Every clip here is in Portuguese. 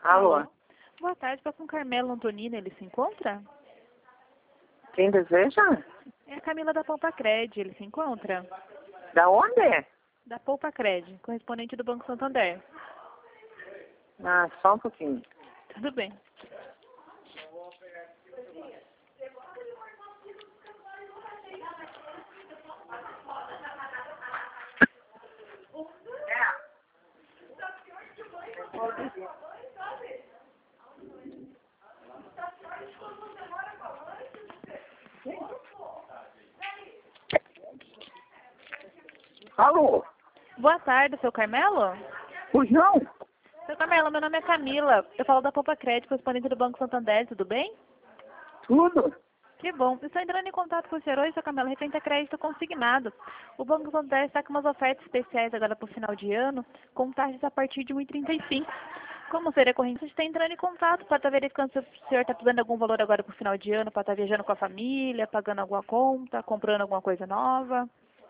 Alô? Boa tarde, para com Carmelo Antonino, ele se encontra? Quem deseja? É a Camila da Poupa Cred, ele se encontra? Da onde? Da Poupa Cred, correspondente do Banco Santander. Ah, só um pouquinho. Tudo bem. Alô? Boa tarde, seu Carmelo? Pois não? Seu Carmelo, meu nome é Camila. Eu falo da Poupa Cred, correspondente do Banco Santander, tudo bem? Tudo? Que bom. Eu estou entrando em contato com o senhor hoje, seu Carmelo, referente a crédito consignado. O Banco Santander está com umas ofertas especiais agora para o final de ano, com taxas a partir de 1,35. Como seria corrente, a gente está entrando em contato para estar verificando se o senhor está precisando de algum valor agora para o final de ano, para estar viajando com a família, pagando alguma conta, comprando alguma coisa nova.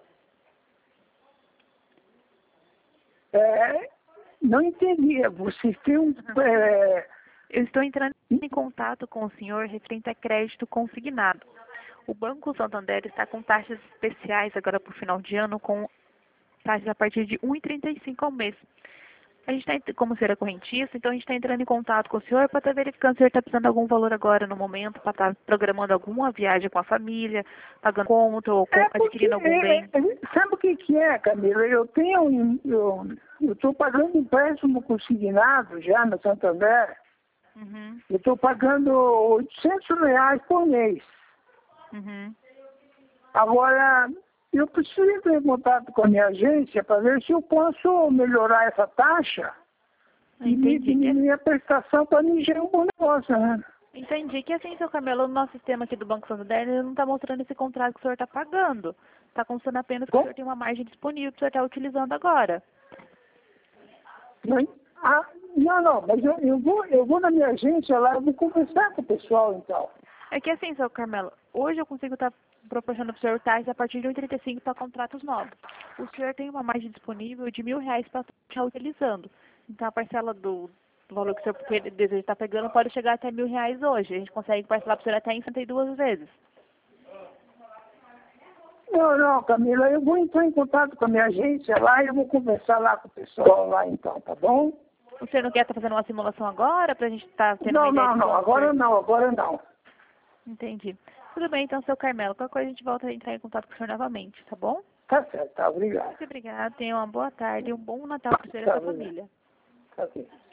Não entendi. Você tem um... Eu estou entrando em contato com o senhor referente a crédito consignado. O Banco Santander está com taxas especiais agora para o final de ano, com taxas a partir de 1,35 ao mês. A gente está, como ser correntista, então a gente está entrando em contato com o senhor para estar verificando se o senhor está precisando de algum valor agora no momento, para estar programando alguma viagem com a família, pagando conta ou adquirindo algum bem. Sabe o que é, Camila? Eu estou pagando um empréstimo consignado já no Santander. Uhum, Eu estou pagando R$ 800 por mês. uhum. Agora, eu preciso entrar em contato com a minha agência para ver se eu posso melhorar essa taxa e Entendi. diminuir a prestação para mim gerar um bom negócio, né? Entendi que assim, seu Camelo, no nosso sistema aqui do Banco Santander, ele não está mostrando esse contrato que o senhor está pagando. Está constando apenas que o senhor tem uma margem disponível que o senhor está utilizando agora. Não, mas eu vou na minha agência lá, eu vou conversar com o pessoal então. É que assim, seu Carmelo, hoje eu consigo estar proporcionando para o senhor taxas a partir de 1,35 para contratos novos. O senhor tem uma margem disponível de R$ 1.000 para estar utilizando. Então a parcela do valor que o senhor deseja estar pegando pode chegar até R$ 1.000 hoje. A gente consegue parcelar para o senhor até em 62 vezes. Não, Camila, eu vou entrar em contato com a minha agência lá e eu vou conversar lá com o pessoal lá então, tá bom? O senhor não quer estar fazendo uma simulação agora para a gente estar tendo uma ideia? Não, agora não. Entendi. Tudo bem, então, seu Carmelo. Qualquer coisa a gente volta a entrar em contato com o senhor novamente, tá bom? Tá certo, tá, obrigado. Muito obrigada. Tenha uma boa tarde e um bom Natal para o senhor e a sua família. Tá ok.